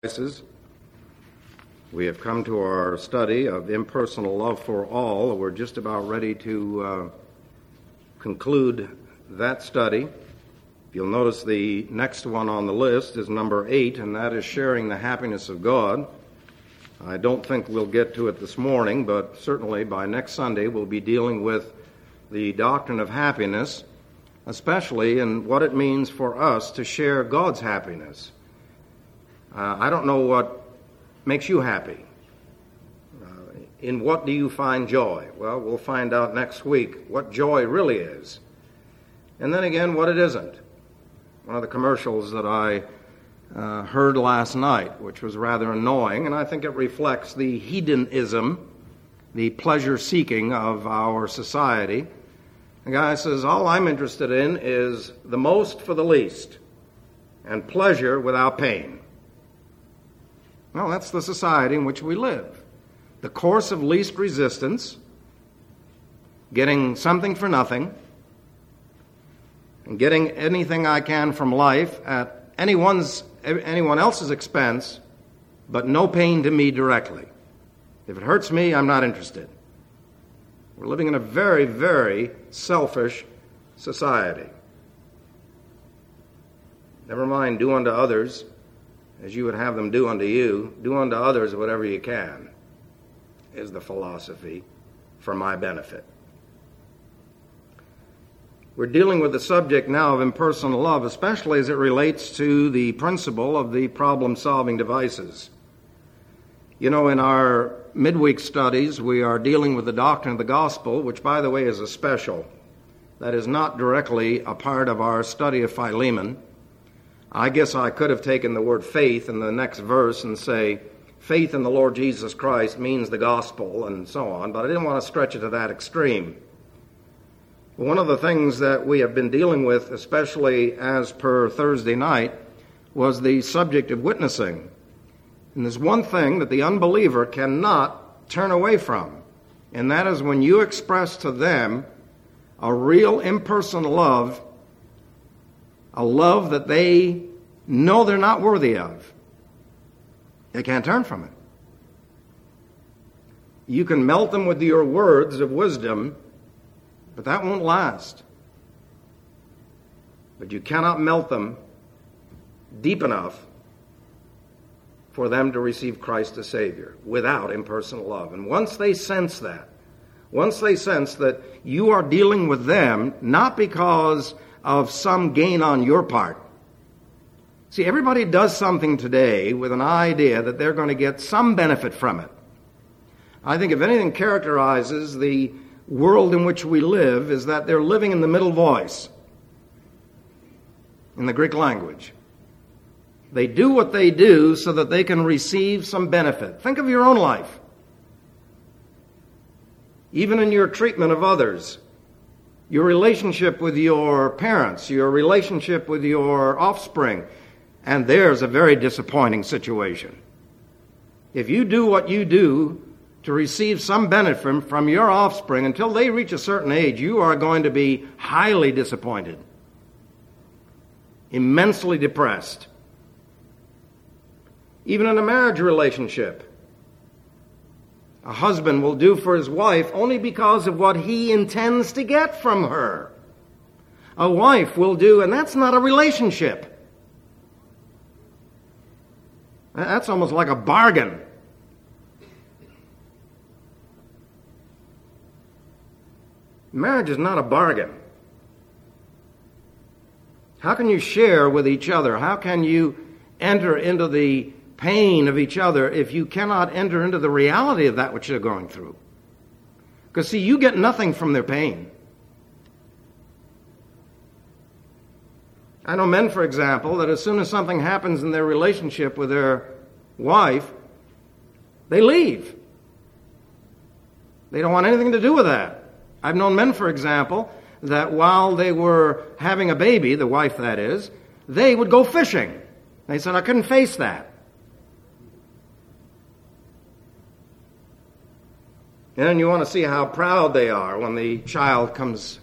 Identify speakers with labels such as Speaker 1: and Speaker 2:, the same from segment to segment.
Speaker 1: devices. We have come to our study of impersonal love for all. We're just about ready to conclude that study. You'll notice the next one on the list is number 8, and that is sharing the happiness of God. I don't think we'll get to it this morning, but certainly by next Sunday we'll be dealing with the doctrine of happiness, especially in what it means for us to share God's happiness. I don't know what makes you happy. In what do you find joy? Well, we'll find out next week what joy really is. And then again, what it isn't. One of the commercials that I heard last night, which was rather annoying, and I think it reflects the hedonism, the pleasure-seeking of our society. The guy says, all I'm interested in is the most for the least, and pleasure without pain. Well, that's the society in which we live. The course of least resistance, getting something for nothing, and getting anything I can from life at anyone else's expense, but no pain to me directly. If it hurts me, I'm not interested. We're living in a very, very selfish society. Never mind, do unto others as you would have them do unto you. Do unto others whatever you can, is the philosophy for my benefit. We're dealing with the subject now of impersonal love, especially as it relates to the principle of the problem-solving devices. You know, in our midweek studies, we are dealing with the doctrine of the gospel, which, by the way, is a special. That is not directly a part of our study of Philemon. I guess I could have taken the word faith in the next verse and say, faith in the Lord Jesus Christ means the gospel, and so on, but I didn't want to stretch it to that extreme. One of the things that we have been dealing with, especially as per Thursday night, was the subject of witnessing. And there's one thing that the unbeliever cannot turn away from, and that is when you express to them a real impersonal love, a love that they know they're not worthy of. They can't turn from it. You can melt them with your words of wisdom, but that won't last. But you cannot melt them deep enough for them to receive Christ as Savior without impersonal love. And once they sense that you are dealing with them not because of some gain on your part. See, everybody does something today with an idea that they're going to get some benefit from it. I think if anything characterizes the world in which we live is that they're living in the middle voice in the Greek language. They do what they do so that they can receive some benefit. Think of your own life. Even in your treatment of others, your relationship with your parents, your relationship with your offspring, and there's a very disappointing situation. If you do what you do to receive some benefit from your offspring until they reach a certain age, you are going to be highly disappointed, immensely depressed. Even in a marriage relationship, a husband will do for his wife only because of what he intends to get from her. A wife will do, and that's not a relationship. That's almost like a bargain. Marriage is not a bargain. How can you share with each other? How can you enter into the pain of each other if you cannot enter into the reality of that which they're going through? Because, see, you get nothing from their pain. I know men, for example, that as soon as something happens in their relationship with their wife, they leave. They don't want anything to do with that. I've known men, for example, that while they were having a baby, the wife that is, they would go fishing. They said, I couldn't face that. And then you want to see how proud they are when the child comes,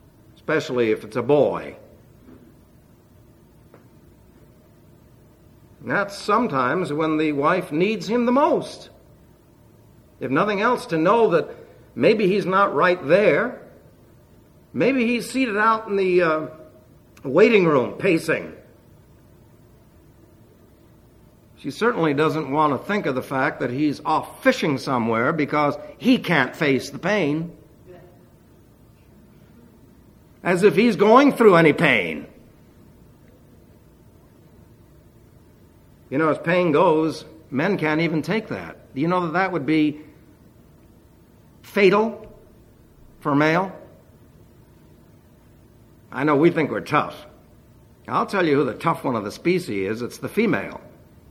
Speaker 1: especially if it's a boy. And that's sometimes when the wife needs him the most. If nothing else, to know that maybe he's not right there. Maybe he's seated out in the waiting room pacing. She certainly doesn't want to think of the fact that he's off fishing somewhere because he can't face the pain. As if he's going through any pain. You know, as pain goes, men can't even take that. Do you know that that would be fatal for a male? I know we think we're tough. I'll tell you who the tough one of the species is. It's the female.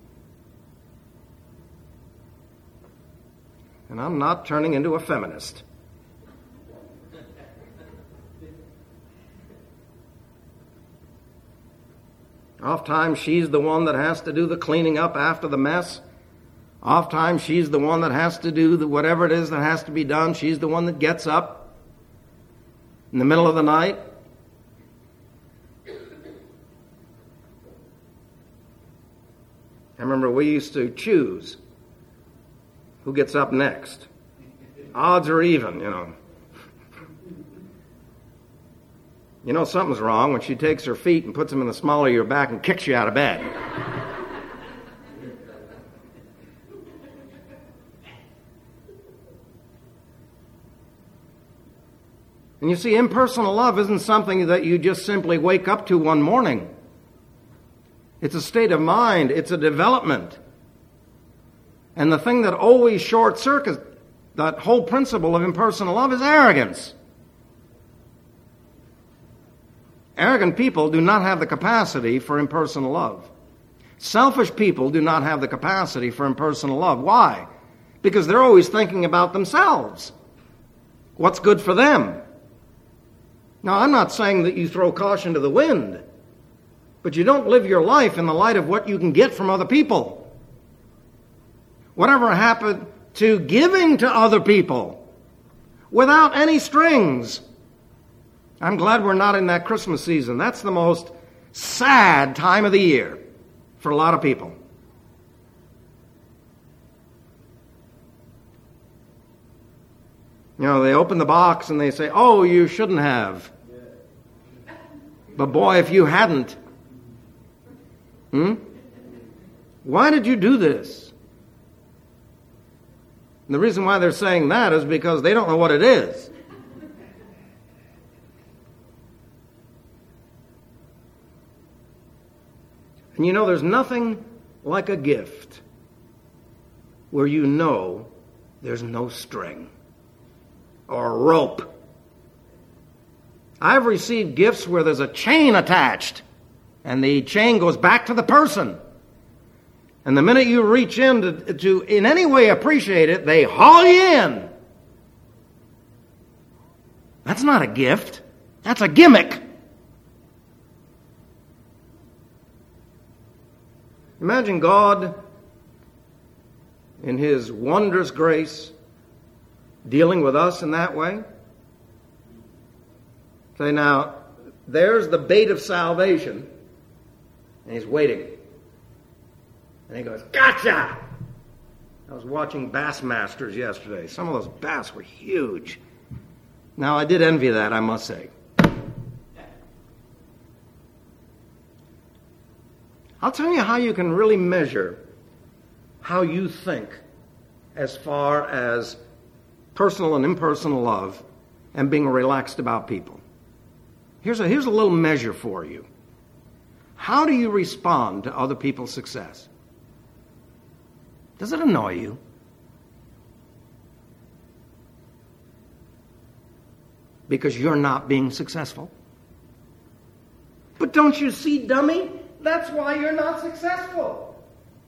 Speaker 1: And I'm not turning into a feminist. Oftentimes she's the one that has to do the cleaning up after the mess. Oftentimes she's the one that has to do whatever it is that has to be done. She's the one that gets up in the middle of the night. I remember we used to choose who gets up next. Odds are even, you know. You know something's wrong when she takes her feet and puts them in the small of your back and kicks you out of bed. And you see, impersonal love isn't something that you just simply wake up to one morning. It's a state of mind. It's a development. And the thing that always short-circuits that whole principle of impersonal love is arrogance. Arrogant people do not have the capacity for impersonal love. Selfish people do not have the capacity for impersonal love. Why? Because they're always thinking about themselves. What's good for them? Now, I'm not saying that you throw caution to the wind, but you don't live your life in the light of what you can get from other people. Whatever happened to giving to other people without any strings? I'm glad we're not in that Christmas season. That's the most sad time of the year for a lot of people. You know, they open the box and they say, oh, you shouldn't have. But boy, if you hadn't. Why did you do this? And the reason why they're saying that is because they don't know what it is. And you know, there's nothing like a gift where you know there's no string or rope. I've received gifts where there's a chain attached, and the chain goes back to the person. And the minute you reach in to in any way appreciate it, they haul you in. That's not a gift. That's a gimmick. Imagine God, in His wondrous grace, dealing with us in that way. Say, now, there's the bait of salvation, and He's waiting. And He goes, gotcha! I was watching Bassmasters yesterday. Some of those bass were huge. Now, I did envy that, I must say. I'll tell you how you can really measure how you think as far as personal and impersonal love and being relaxed about people. Here's a little measure for you. How do you respond to other people's success? Does it annoy you? Because you're not being successful? But don't you see, dummy? That's why you're not successful.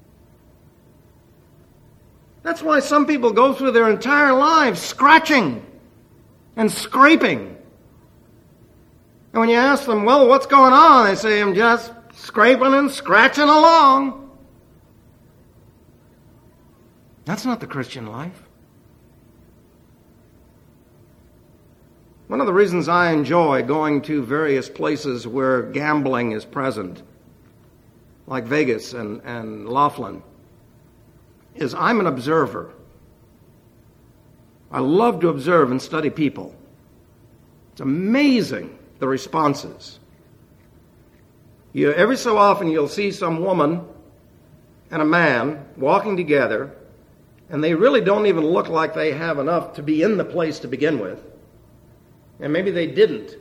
Speaker 1: That's why some people go through their entire lives scratching and scraping. And when you ask them, well, what's going on? They say, I'm just scraping and scratching along. That's not the Christian life. One of the reasons I enjoy going to various places where gambling is present, like Vegas and Laughlin, is I'm an observer. I love to observe and study people. It's amazing, the responses. Every so often you'll see some woman and a man walking together, and they really don't even look like they have enough to be in the place to begin with. And maybe they didn't.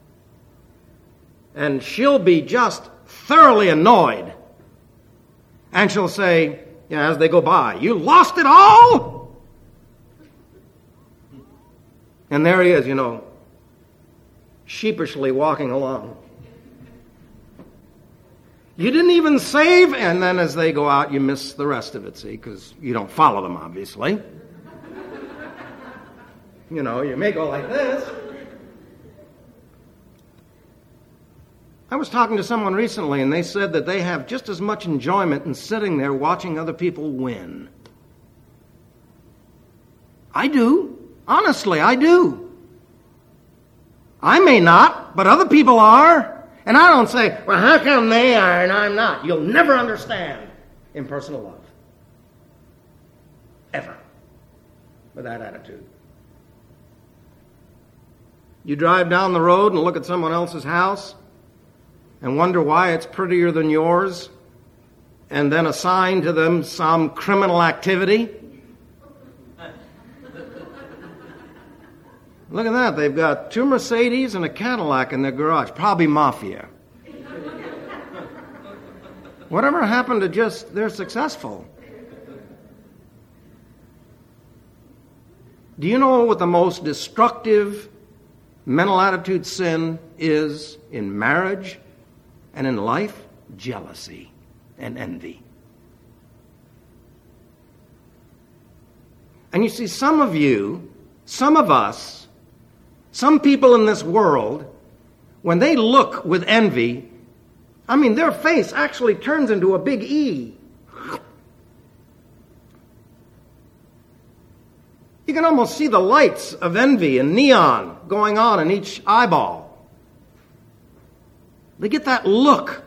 Speaker 1: And she'll be just thoroughly annoyed. And she'll say, as they go by, "You lost it all?" And there he is, sheepishly walking along. You didn't even save, and then as they go out, you miss the rest of it, see, because you don't follow them, obviously. You may go like this. I was talking to someone recently, and they said that they have just as much enjoyment in sitting there watching other people win. I do. Honestly, I do. I may not, but other people are. And I don't say, well, how come they are and I'm not? You'll never understand impersonal love. Ever. With that attitude. You drive down the road and look at someone else's house and wonder why it's prettier than yours, and then assign to them some criminal activity. Look at that. They've got 2 Mercedes and a Cadillac in their garage. Probably mafia. Whatever happened to just they're successful? Do you know what the most destructive mental attitude sin is in marriage and in life? Jealousy and envy. And you see, some of you, some of us, some people in this world, when they look with envy, their face actually turns into a big E. You can almost see the lights of envy and neon going on in each eyeball. They get that look.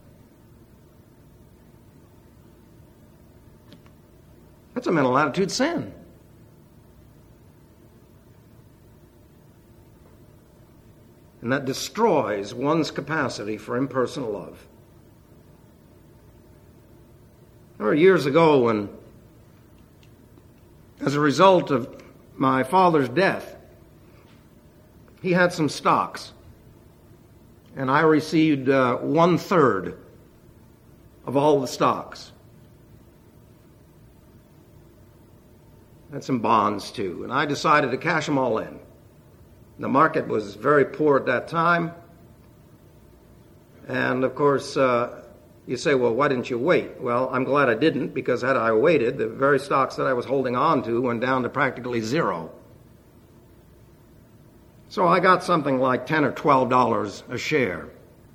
Speaker 1: That's a mental attitude sin. And that destroys one's capacity for impersonal love. There were years ago when, as a result of my father's death, he had some stocks. And I received 1/3 of all the stocks. And some bonds too. And I decided to cash them all in. The market was very poor at that time. And of course, you say, well, why didn't you wait? Well, I'm glad I didn't, because had I waited, the very stocks that I was holding on to went down to practically zero. So I got something like $10 or $12 a share.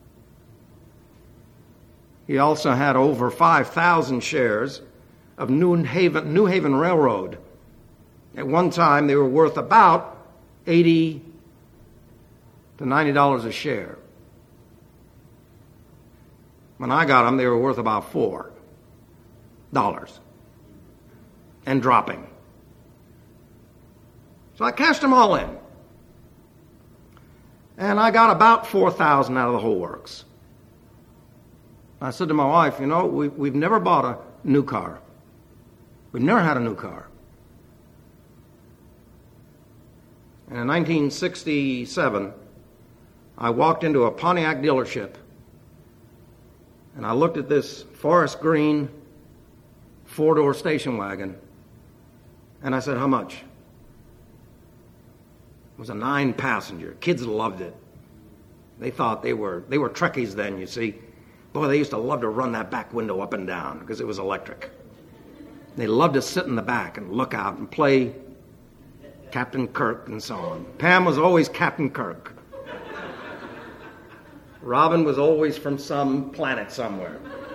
Speaker 1: He also had over 5,000 shares of New Haven Railroad. At one time, they were worth about $80 to $90 a share. When I got them, they were worth about $4 and dropping. So I cashed them all in. And I got about $4,000 out of the whole works. I said to my wife, we've never bought a new car. We've never had a new car. And in 1967, I walked into a Pontiac dealership, and I looked at this forest green 4-door station wagon, and I said, how much? It was a 9-passenger. Kids loved it. They thought they were Trekkies then, you see. Boy, they used to love to run that back window up and down because it was electric. They loved to sit in the back and look out and play Captain Kirk and so on. Pam was always Captain Kirk. Robin was always from some planet somewhere.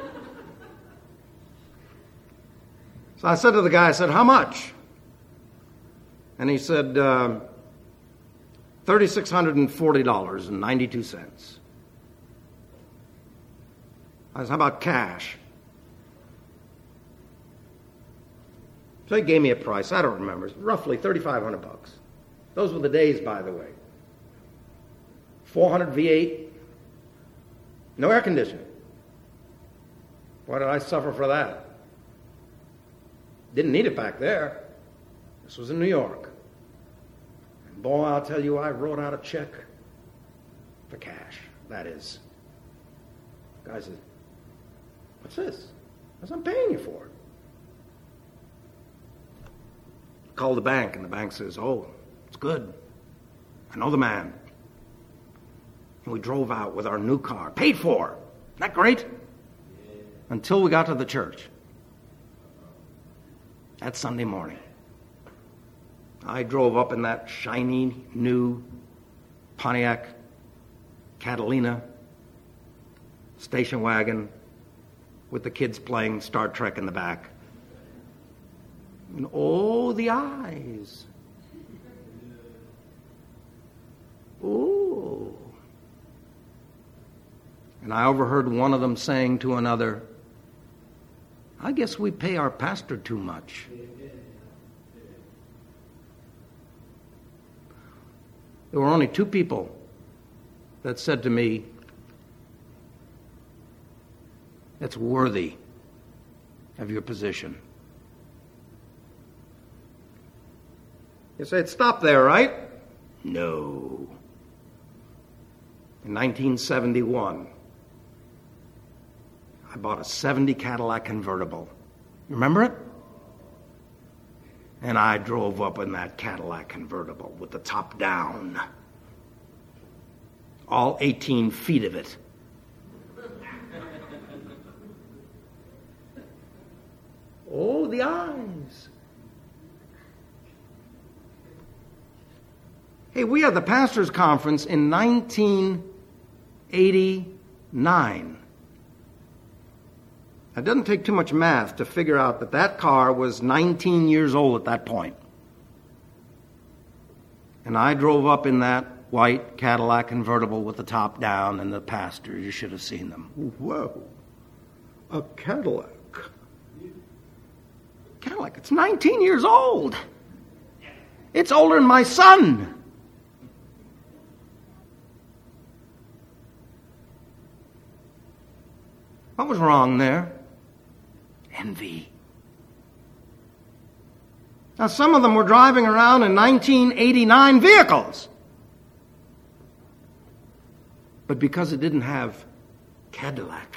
Speaker 1: So I said to the guy, how much? And he said, $3,640.92. I said, how about cash? So he gave me a price. I don't remember. It's roughly $3,500. Those were the days, by the way. 400 V8, no air conditioning. Why did I suffer for that? Didn't need it back there. This was in New York. And boy, I'll tell you, I wrote out a check for cash. That is. The guy said, what's this? I said, I'm paying you for it. Called the bank, and the bank says, oh, it's good. I know the man. And we drove out with our new car, paid for. Isn't that great? Yeah. Until we got to the church. That Sunday morning. I drove up in that shiny, new Pontiac Catalina station wagon with the kids playing Star Trek in the back. And oh, the eyes. Oh. And I overheard one of them saying to another, I guess we pay our pastor too much. There were only two people that said to me, that's worthy of your position. You said, stop there, right? No. In 1971, I bought a 70 Cadillac convertible. Remember it? And I drove up in that Cadillac convertible with the top down. All 18 feet of it. Oh, the eyes. Hey, we had the pastors' conference in 1989. It doesn't take too much math to figure out that that car was 19 years old at that point. And I drove up in that white Cadillac convertible with the top down, and the pastors, you should have seen them. Whoa, a Cadillac. Cadillac, it's 19 years old. It's older than my son. What was wrong there? Envy. Now, some of them were driving around in 1989 vehicles. But because it didn't have Cadillac.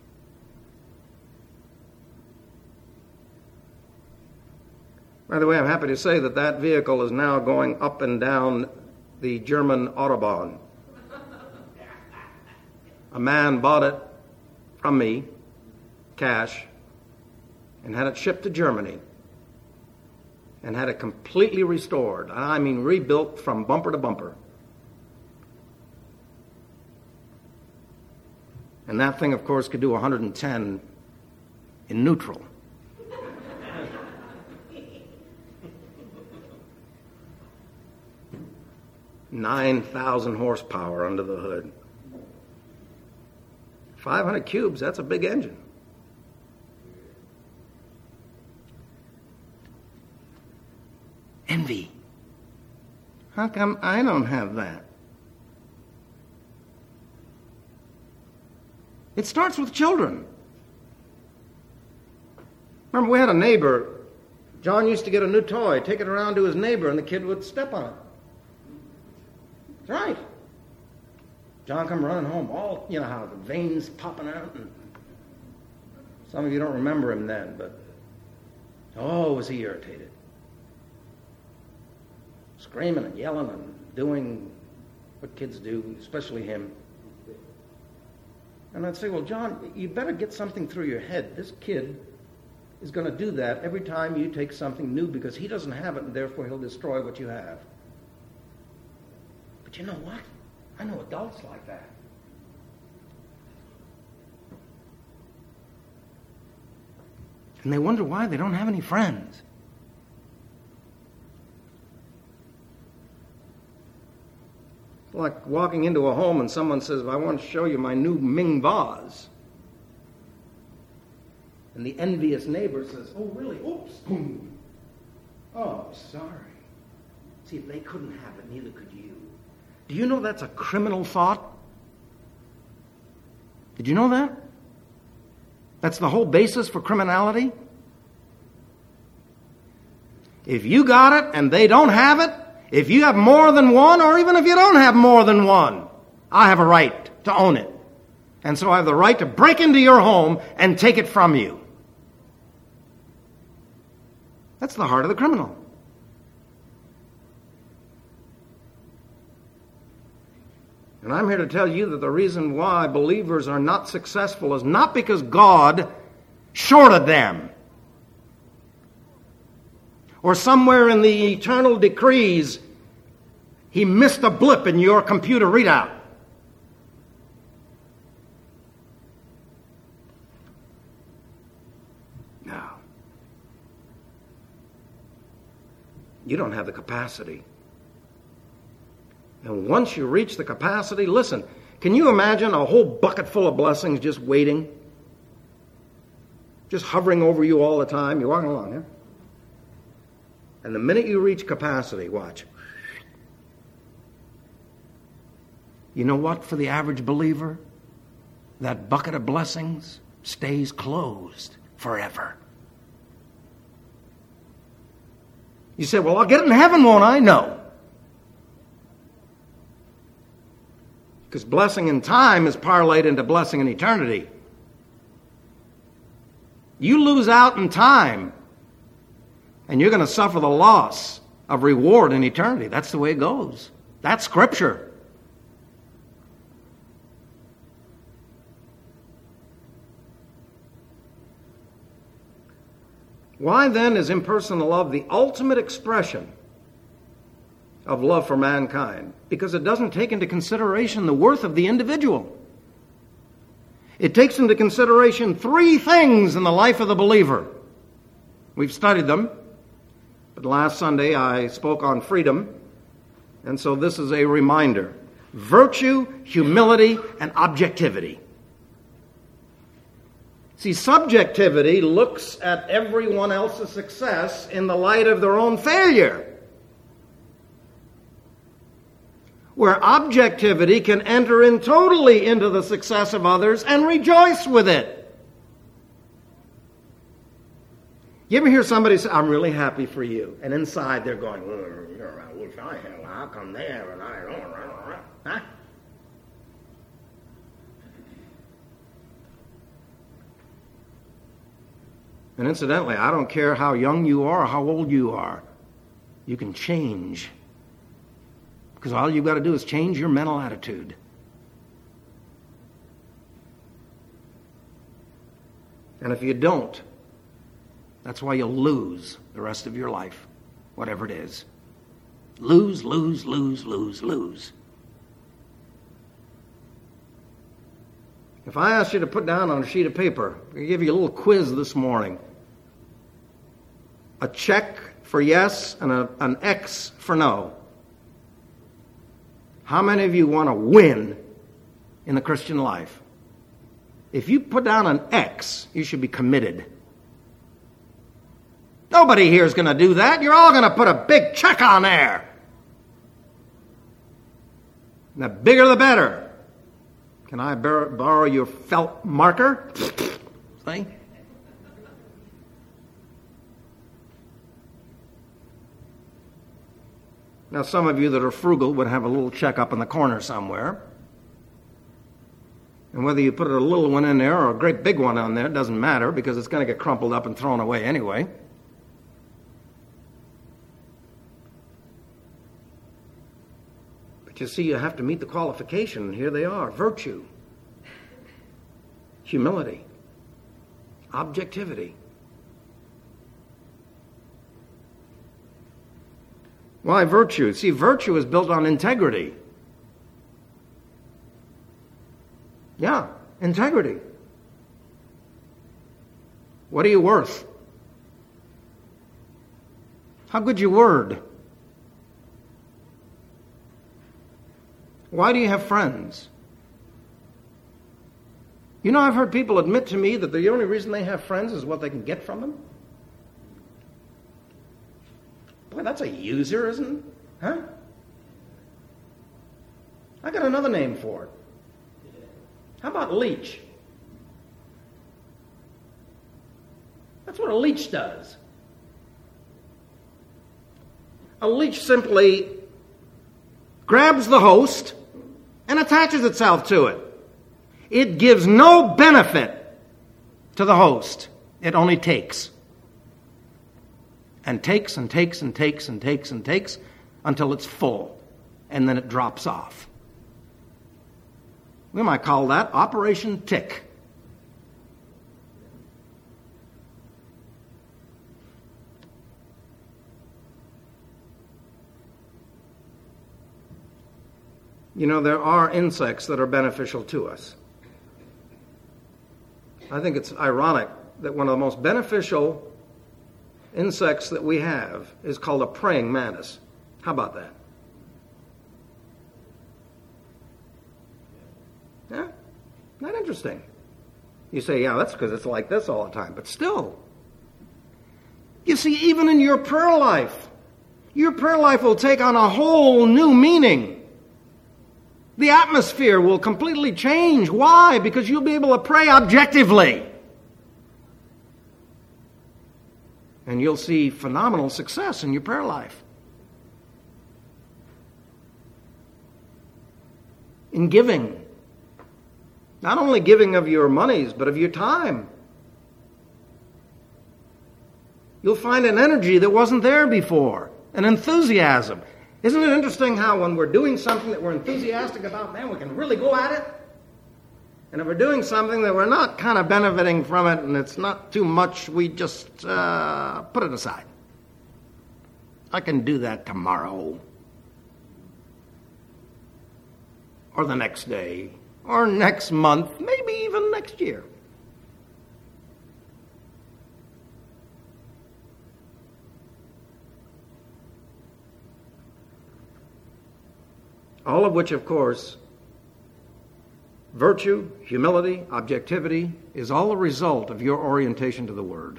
Speaker 1: By the way, I'm happy to say that that vehicle is now going up and down the German Autobahn. A man bought it from me, cash, and had it shipped to Germany and had it completely restored. I mean rebuilt from bumper to bumper. And that thing, of course, could do 110 in neutral. $9,000 horsepower under the hood. 500 cubes, that's a big engine. Envy. How come I don't have that? It starts with children. Remember, we had a neighbor. John used to get a new toy, take it around to his neighbor, and the kid would step on it. That's right. John come running home, all, you know how the veins popping out. And some of you don't remember him then, but oh, was he irritated. Screaming and yelling and doing what kids do, especially him. And I'd say, well, John, you better get something through your head. This kid is going to do that every time you take something new because he doesn't have it, and therefore he'll destroy what you have. But you know what? I know adults like that. And they wonder why they don't have any friends. Like walking into a home and someone says, I want to show you my new Ming vase. And the envious neighbor says, oh, really? Oops. Boom. Oh, sorry. See, if they couldn't have it, neither could you. Do you know that's a criminal thought? Did you know that? That's the whole basis for criminality? If you got it and they don't have it, if you have more than one, or even if you don't have more than one, I have a right to own it. And so I have the right to break into your home and take it from you. That's the heart of the criminal. And I'm here to tell you that the reason why believers are not successful is not because God shorted them, or somewhere in the eternal decrees He missed a blip in your computer readout. No. You don't have the capacity. And once you reach the capacity, listen, can you imagine a whole bucket full of blessings just waiting? Just hovering over you all the time? You're walking along, yeah? And the minute you reach capacity, watch. You know what? For the average believer, that bucket of blessings stays closed forever. You say, well, I'll get it in heaven, won't I? No. Because blessing in time is parlayed into blessing in eternity. You lose out in time, and you're going to suffer the loss of reward in eternity. That's the way it goes. That's Scripture. Why then is impersonal love the ultimate expression of love for mankind? Because it doesn't take into consideration the worth of the individual. It takes into consideration three things in the life of the believer. We've studied them, but last Sunday I spoke on freedom, and so this is a reminder. Virtue, humility, and objectivity. See, subjectivity looks at everyone else's success in the light of their own failure, where objectivity can enter in totally into the success of others and rejoice with it. You ever hear somebody say, I'm really happy for you, and inside they're going, I wish I had, how come there, and I don't, huh? And incidentally, I don't care how young you are or how old you are. You can change. Because all you've got to do is change your mental attitude. And if you don't, that's why you'll lose the rest of your life, whatever it is. Lose, lose, lose, lose, lose. If I asked you to put down on a sheet of paper, I give you a little quiz this morning. A check for yes and an X for no. How many of you want to win in the Christian life? If you put down an X, you should be committed. Nobody here is going to do that. You're all going to put a big check on there. And the bigger the better. Can I borrow your felt marker? See? Now, some of you that are frugal would have a little check up in the corner somewhere. And whether you put a little one in there or a great big one on there, it doesn't matter because it's going to get crumpled up and thrown away anyway. But you see, you have to meet the qualification, and here they are. Virtue, humility, objectivity. Why virtue? See, virtue is built on integrity. Yeah, integrity. What are you worth? How good's your word? Why do you have friends? You know, I've heard people admit to me that the only reason they have friends is what they can get from them. Boy, that's a user, isn't it? Huh? I got another name for it. How about leech? That's what a leech does. A leech simply grabs the host and attaches itself to it. It gives no benefit to the host. It only takes. And takes and takes and takes and takes and takes until it's full. And then it drops off. We might call that Operation Tick. You know, there are insects that are beneficial to us. I think it's ironic that one of the most beneficial insects that we have is called a praying mantis. How about that? Yeah? Isn't that interesting? You say, yeah, that's because it's like this all the time. But still, you see, even in your prayer life will take on a whole new meaning. The atmosphere will completely change. Why? Because you'll be able to pray objectively. And you'll see phenomenal success in your prayer life. In giving. Not only giving of your monies, but of your time. You'll find an energy that wasn't there before. An enthusiasm. Isn't it interesting how when we're doing something that we're enthusiastic about, man, we can really go at it? And if we're doing something that we're not kind of benefiting from it and it's not too much, we just put it aside. I can do that tomorrow. Or the next day. Or next month. Maybe even next year. All of which, of course, virtue, humility, objectivity, is all a result of your orientation to the Word.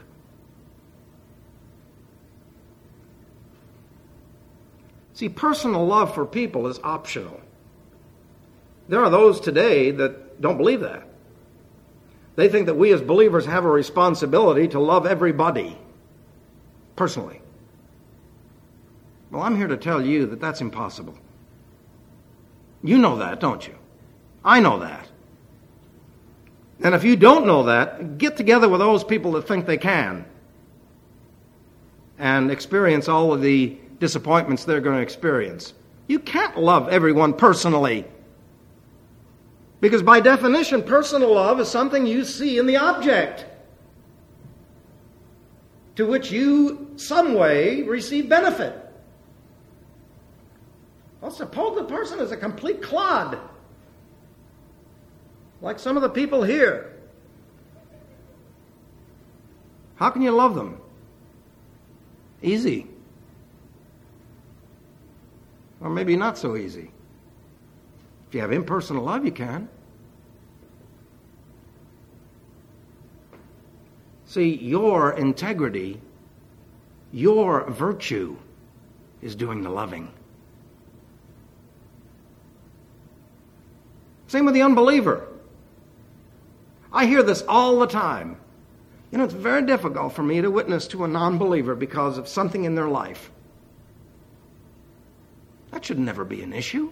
Speaker 1: See, personal love for people is optional. There are those today that don't believe that. They think that we as believers have a responsibility to love everybody personally. Well, I'm here to tell you that that's impossible. You know that, don't you? I know that. And if you don't know that, get together with those people that think they can and experience all of the disappointments they're going to experience. You can't love everyone personally. Because by definition, personal love is something you see in the object to which you, some way, receive benefit. Well, suppose the person is a complete clod, like some of the people here. How can you love them? Easy. Or maybe not so easy. If you have impersonal love, you can. See, your integrity, your virtue is doing the loving. Same with the unbeliever. I hear this all the time. You know, it's very difficult for me to witness to a non-believer because of something in their life. That should never be an issue.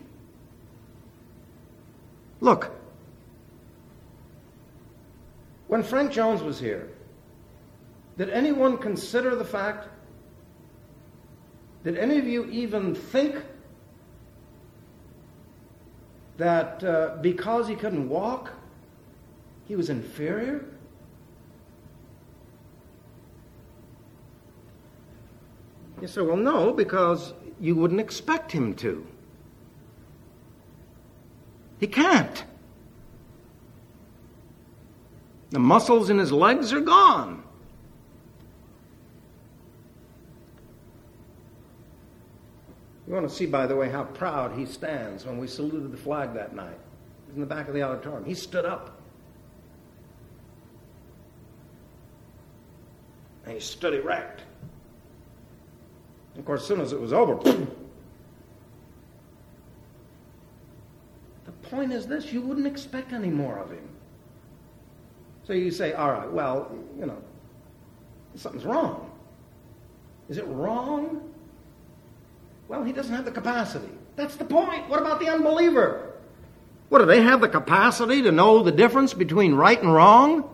Speaker 1: Look, when Frank Jones was here, did anyone consider the fact? Did any of you even think that because he couldn't walk, he was inferior? You say, well, no, because you wouldn't expect him to. He can't. The muscles in his legs are gone. You want to see, by the way, how proud he stands when we saluted the flag that night. He was in the back of the auditorium. He stood up. he stood erect. Of course, as soon as it was over, the point is this: you wouldn't expect any more of him. So you say, all right, well, something's wrong. Is it wrong? Well, he doesn't have the capacity. That's the point. What about the unbeliever? What, do they have the capacity to know the difference between right and wrong?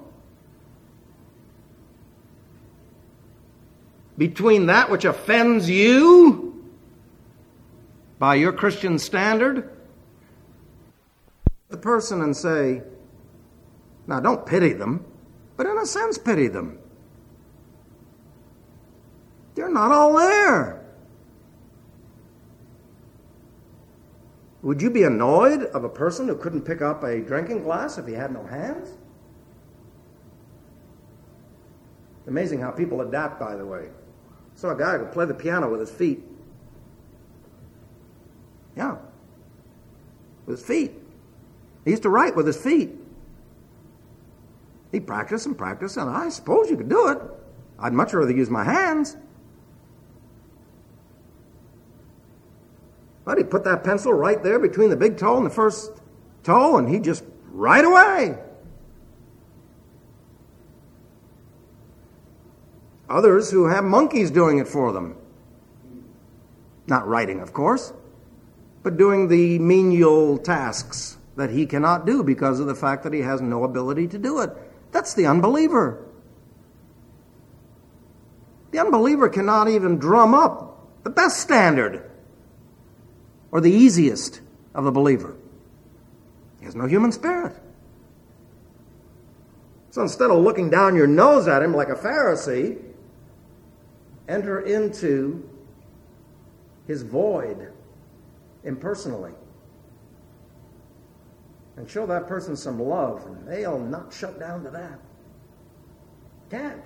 Speaker 1: Between that which offends you by your Christian standard? The person and say, now don't pity them, but in a sense pity them. They're not all there. Would you be annoyed of a person who couldn't pick up a drinking glass if he had no hands? Amazing how people adapt, by the way. I saw a guy who could play the piano with his feet. Yeah. With his feet. He used to write with his feet. He practiced and practiced, and I suppose you could do it. I'd much rather use my hands. But he put that pencil right there between the big toe and the first toe, and he just right away. Others who have monkeys doing it for them. Not writing, of course, but doing the menial tasks that he cannot do because of the fact that he has no ability to do it. That's the unbeliever. The unbeliever cannot even drum up the best standard or the easiest of the believer. He has no human spirit. So instead of looking down your nose at him like a Pharisee, enter into his void impersonally and show that person some love, and they'll not shut down to that. Can't.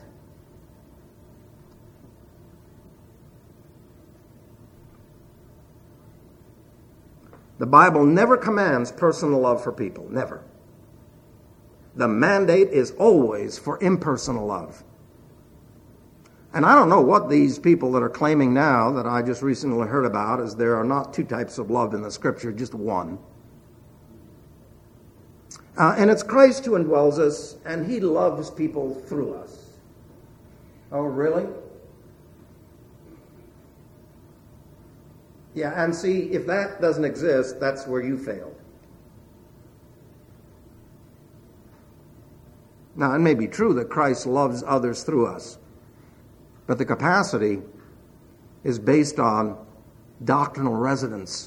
Speaker 1: The Bible never commands personal love for people. Never. The mandate is always for impersonal love. And I don't know what these people that are claiming now that I just recently heard about is there are not two types of love in the Scripture, just one. And it's Christ who indwells us, and he loves people through us. Oh, really? Yeah, and see, if that doesn't exist, that's where you failed. Now, it may be true that Christ loves others through us, but the capacity is based on doctrinal residence,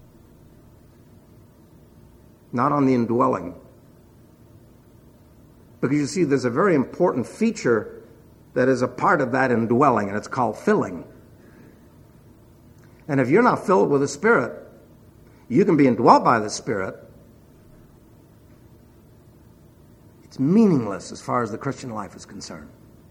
Speaker 1: not on the indwelling. Because you see, there's a very important feature that is a part of that indwelling, and it's called filling. And if you're not filled with the Spirit, you can be indwelt by the Spirit. It's meaningless as far as the Christian life is concerned.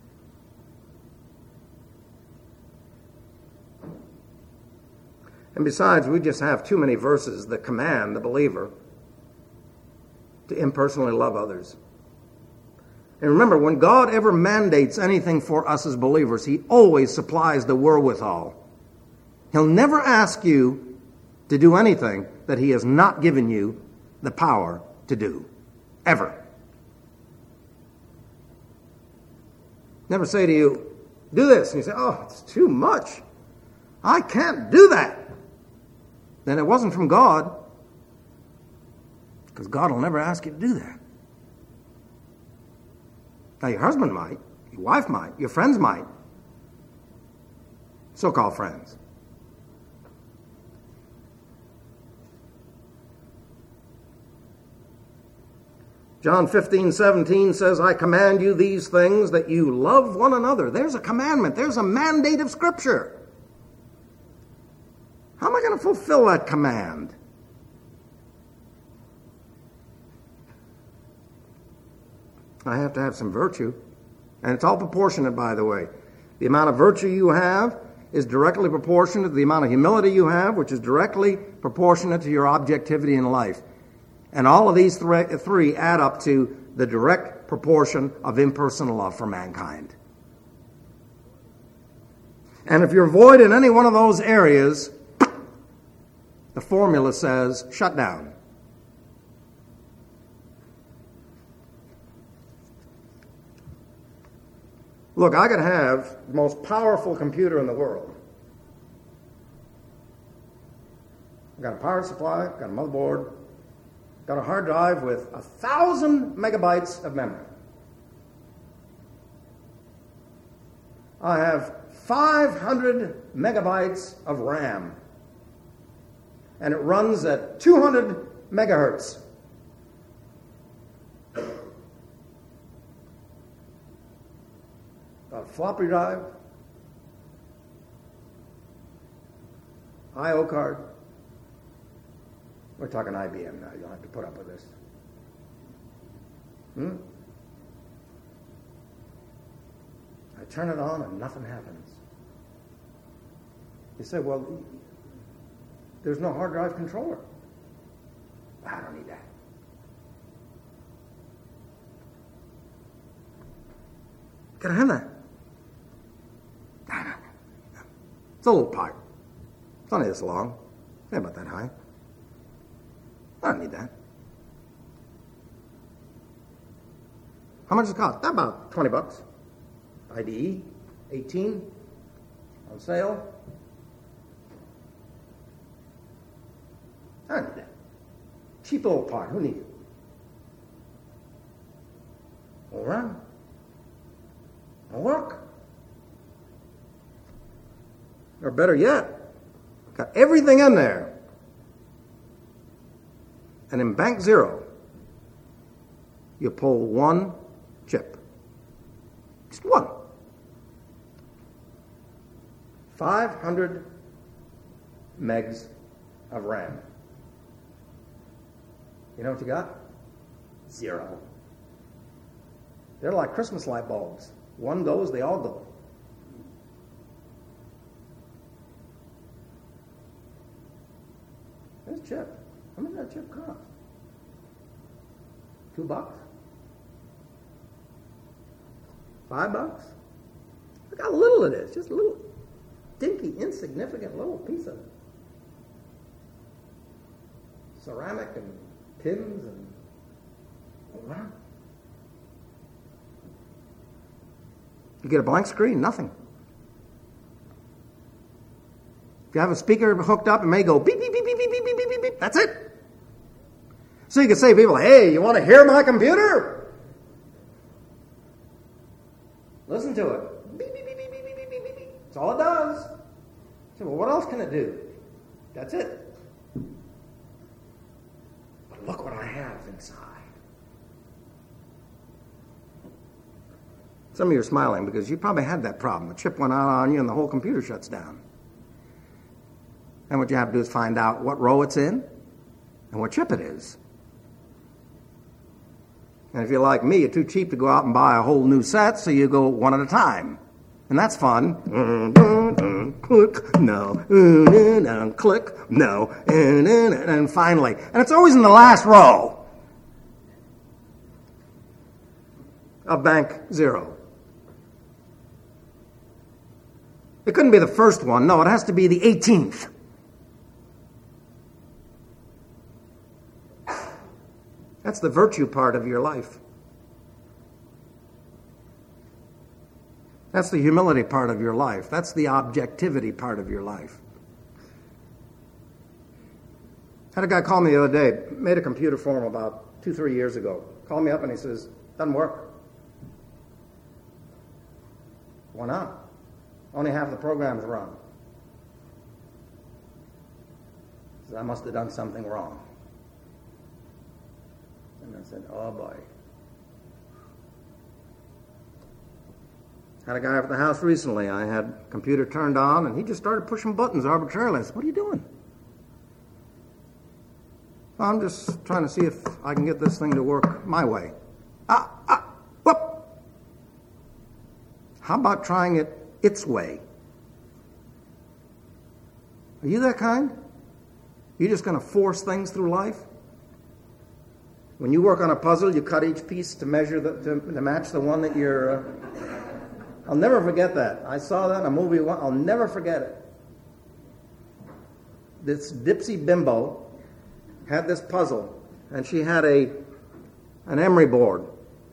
Speaker 1: And besides, we just have too many verses that command the believer to impersonally love others. And remember, when God ever mandates anything for us as believers, he always supplies the wherewithal. He'll never ask you to do anything that he has not given you the power to do. Ever. Never say to you, do this. And you say, oh, it's too much. I can't do that. Then it wasn't from God. Because God will never ask you to do that. Now, your husband might, your wife might, your friends might. So-called friends. John 15:17 says, I command you these things that you love one another. There's a commandment. There's a mandate of Scripture. How am I going to fulfill that command? I have to have some virtue. And it's all proportionate, by the way. The amount of virtue you have is directly proportionate to the amount of humility you have, which is directly proportionate to your objectivity in life. And all of these three add up to the direct proportion of impersonal love for mankind. And if you're void in any one of those areas, the formula says shut down. Look, I could have the most powerful computer in the world. I've got a power supply, got a motherboard, got a hard drive with 1,000 megabytes of memory. I have 500 megabytes of RAM, and it runs at 200 megahertz. A floppy drive, I/O card. We're talking IBM now. You'll have to put up with this. I turn it on and nothing happens. You say, well, there's no hard drive controller. I don't need that. Can I have that? No. It's a little pipe. It's only this long. It's not about that high. I don't need that. How much does it cost? About $20. IDE, 18, on sale. I don't need that. Cheap little part. Who needs it? All right. It'll work. Or better yet, got everything in there. And in Bank Zero, you pull one chip. Just one. 500 megs of RAM. You know what you got? 0. They're like Christmas light bulbs. One goes, they all go. There's a chip. How much does that chip cost? $2? $5? Look how little it is. Just a little dinky, insignificant little piece of ceramic and pins and wow. You get a blank screen, nothing. If you have a speaker hooked up, it may go beep, beep, beep, beep, beep, beep, beep, beep, beep. That's it. So you can say to people, hey, you want to hear my computer? Listen to it. Beep, beep, beep, beep, beep, beep, beep, beep, beep. That's all it does. So, well, what else can it do? That's it. But look what I have inside. Some of you are smiling because you probably had that problem. The chip went out on you and the whole computer shuts down. And what you have to do is find out what row it's in and what chip it is. And if you're like me, you're too cheap to go out and buy a whole new set, so you go one at a time. And that's fun. Click, no. Click, no. And finally. And it's always in the last row of Bank Zero. It couldn't be the first one. No, it has to be the 18th. That's the virtue part of your life. That's the humility part of your life. That's the objectivity part of your life. I had a guy call me the other day, made a computer for him about 2-3 years ago. Called me up and he says, doesn't work. Why not? Only half the program's run. He says, I must have done something wrong. And I said, oh boy. Had a guy up at the house recently. I had a computer turned on, and he just started pushing buttons arbitrarily. I said, what are you doing? Well, I'm just trying to see if I can get this thing to work my way. Whoop! How about trying it its way? Are you that kind? You're just going to force things through life? When you work on a puzzle, you cut each piece to measure to match the one that you're I'll never forget that. I saw that in a movie once. I'll never forget it. This Dipsy Bimbo had this puzzle, and she had an emery board.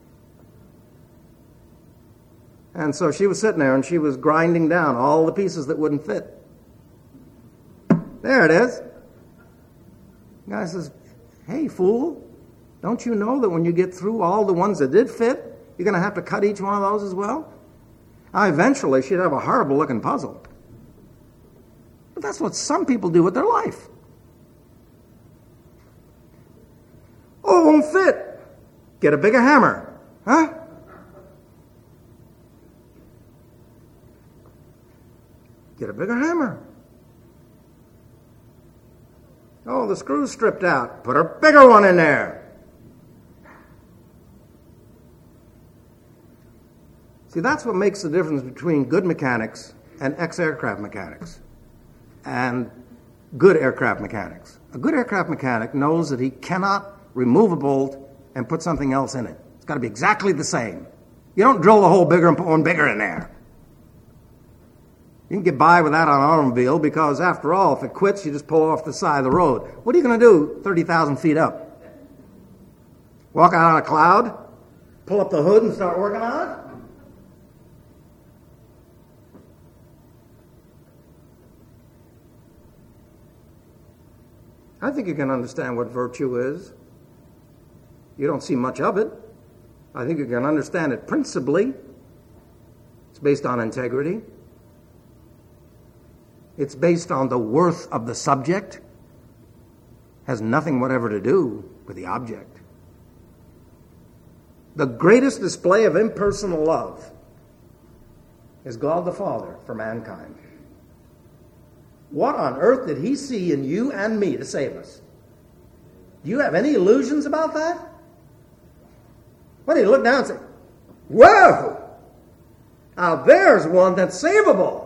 Speaker 1: And so she was sitting there, and she was grinding down all the pieces that wouldn't fit. There it is. The guy says, "Hey, fool, don't you know that when you get through all the ones that did fit, you're going to have to cut each one of those as well?" Now, eventually, she'd have a horrible-looking puzzle. But that's what some people do with their life. Oh, it won't fit. Get a bigger hammer. Huh? Get a bigger hammer. Oh, the screw's stripped out. Put a bigger one in there. See, that's what makes the difference between good mechanics and ex-aircraft mechanics and good aircraft mechanics. A good aircraft mechanic knows that he cannot remove a bolt and put something else in it. It's got to be exactly the same. You don't drill the hole bigger and put one bigger in there. You can get by with that on an automobile because, after all, if it quits, you just pull off the side of the road. What are you going to do 30,000 feet up? Walk out on a cloud? Pull up the hood and start working on it? I think you can understand what virtue is. You don't see much of it. I think you can understand it principally. It's based on integrity. It's based on the worth of the subject. Has nothing whatever to do with the object. The greatest display of impersonal love is God the Father for mankind. What on earth did he see in you and me to save us? Do you have any illusions about that? What do you look down and say, "Whoa! Now there's one that's savable.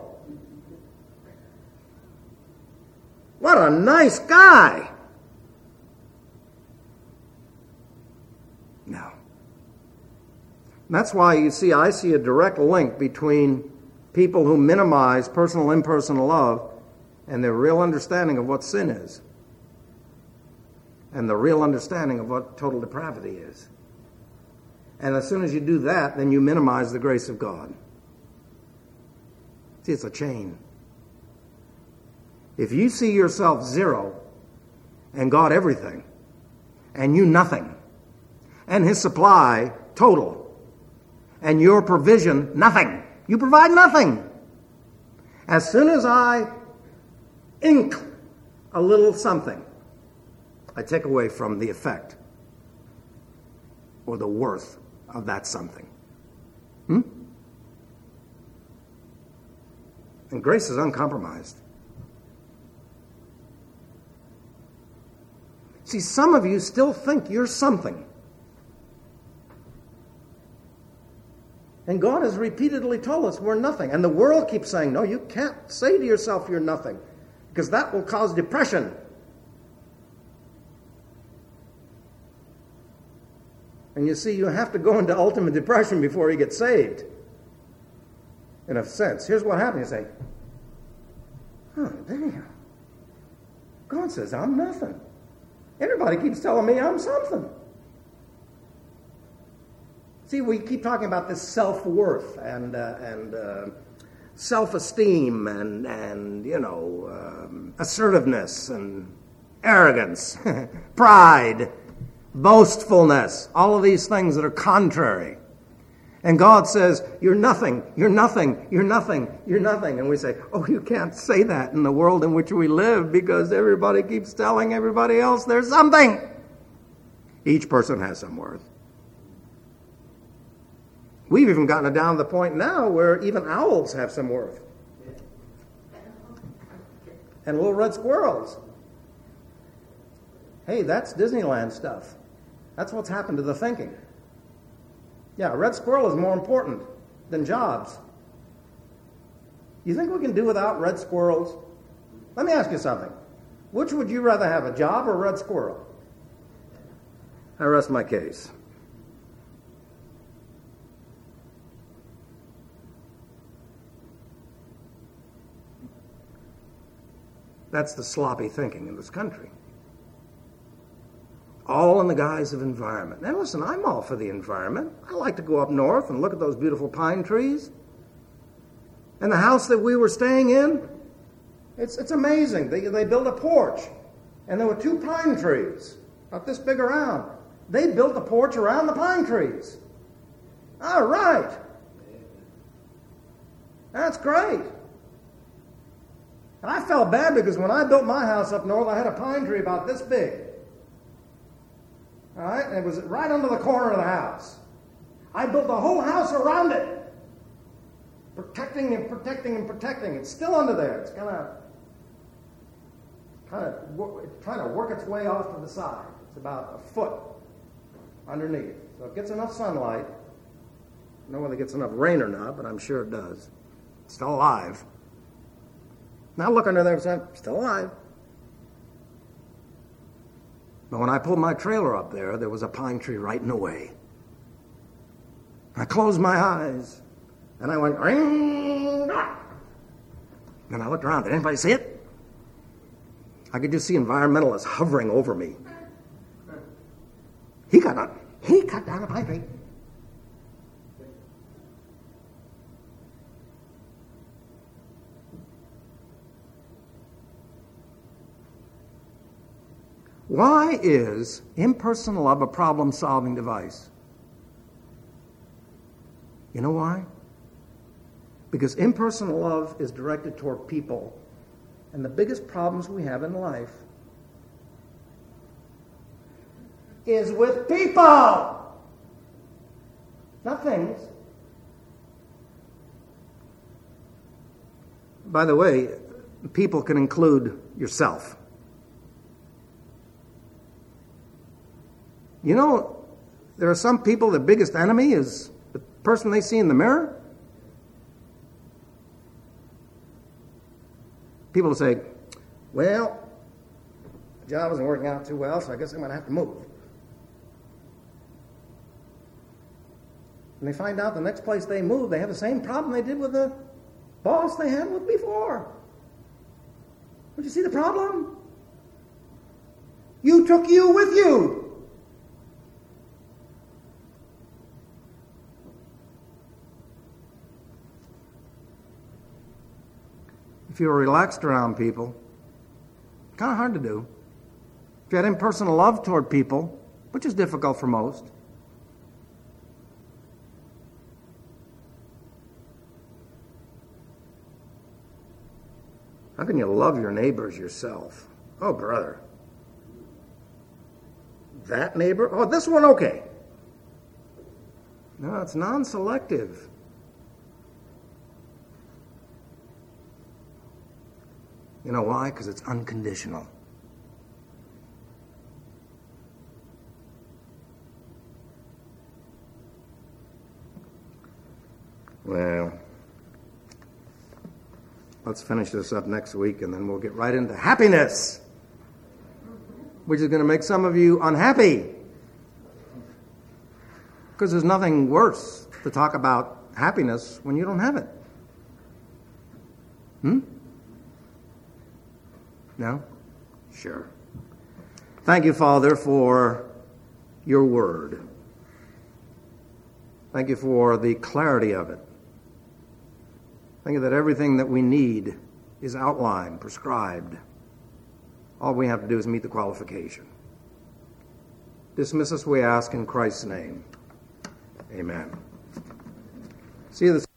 Speaker 1: What a nice guy." No. That's why I see a direct link between people who minimize personal, impersonal love and their real understanding of what sin is, and the real understanding of what total depravity is. And as soon as you do that, then you minimize the grace of God. See, it's a chain. If you see yourself zero, and God everything, and you nothing, and his supply total, and your provision nothing, you provide nothing. As soon as I ink a little something, I take away from the effect or the worth of that something. And grace is uncompromised. See, some of you still think you're something. And God has repeatedly told us we're nothing. And the world keeps saying, no, you can't say to yourself you're nothing, because that will cause depression. And you see, you have to go into ultimate depression before you get saved. In a sense. Here's what happens. You say, oh, damn. God says I'm nothing. Everybody keeps telling me I'm something. See, we keep talking about this self-worth and self-esteem and assertiveness and arrogance, pride, boastfulness, all of these things that are contrary. And God says, you're nothing, you're nothing, you're nothing, you're nothing. And we say, oh, you can't say that in the world in which we live because everybody keeps telling everybody else there's something. Each person has some worth. We've even gotten it down to the point now where even owls have some worth. And little red squirrels. Hey, that's Disneyland stuff. That's what's happened to the thinking. Yeah, a red squirrel is more important than jobs. You think we can do without red squirrels? Let me ask you something. Which would you rather have, a job or a red squirrel? I rest my case. That's the sloppy thinking in this country. All in the guise of environment. Now listen, I'm all for the environment. I like to go up north and look at those beautiful pine trees. And the house that we were staying in, it's amazing. They built a porch, and there were 2 pine trees, about this big around. They built the porch around the pine trees. All right. That's great. And I felt bad because when I built my house up north, I had a pine tree about this big. All right? And it was right under the corner of the house. I built the whole house around it, protecting and protecting and protecting. It's still under there. It's kind of trying to work its way off to the side. It's about a foot underneath. So it gets enough sunlight. I don't know whether it gets enough rain or not, but I'm sure it does. It's still alive. Now look under there, it's still alive. But when I pulled my trailer up there was a pine tree right in the way. I closed my eyes, and I went, ring. And I looked around. Did anybody see it? I could just see environmentalists hovering over me. He cut down a pine tree. Why is impersonal love a problem-solving device? You know why? Because impersonal love is directed toward people. And the biggest problems we have in life is with people, not things. By the way, people can include yourself. You know, there are some people, their biggest enemy is the person they see in the mirror. People say, well, the job isn't working out too well, so I guess I'm going to have to move. And they find out the next place they move, they have the same problem they did with the boss they had with before. Don't you see the problem? You took you with you. If you're relaxed around people, kind of hard to do. If you had impersonal love toward people, which is difficult for most, how can you love your neighbors yourself? Oh, brother. That neighbor? Oh, this one, okay. No, it's non-selective. You know why? Because it's unconditional. Well, let's finish this up next week, and then we'll get right into happiness, which is going to make some of you unhappy. Because there's nothing worse to talk about happiness when you don't have it. No? Sure. Thank you, Father, for your word. Thank you for the clarity of it. Thank you that everything that we need is outlined, prescribed. All we have to do is meet the qualification. Dismiss us, we ask, in Christ's name. Amen. See you this